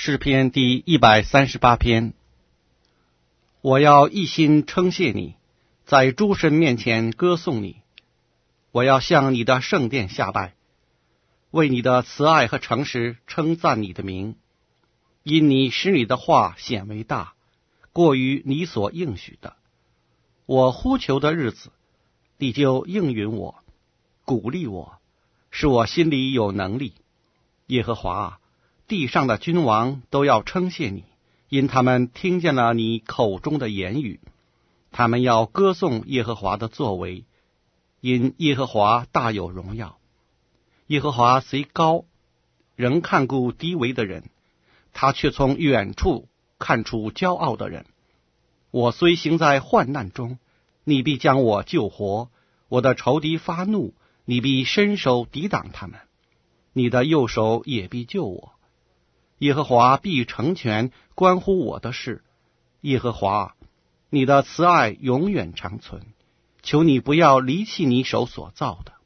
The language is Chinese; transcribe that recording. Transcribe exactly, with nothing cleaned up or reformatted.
诗篇第一百三十八篇。我要一心称谢你，在诸神面前歌颂你。我要向你的圣殿下拜，为你的慈爱和诚实称赞你的名。因你使你的话显为大，过于你所应许的。我呼求的日子，你就应允我，鼓励我，使我心里有能力。耶和华啊，地上的君王都要称谢你，因他们听见了你口中的言语。他们要歌颂耶和华的作为，因耶和华大有荣耀。耶和华虽高，仍看顾低微的人，他却从远处看出骄傲的人。我虽行在患难中，你必将我救活；我的仇敌发怒，你必伸手抵挡他们。你的右手也必救我。耶和华必成全关乎我的事。耶和华，你的慈爱永远长存，求你不要离弃你手所造的。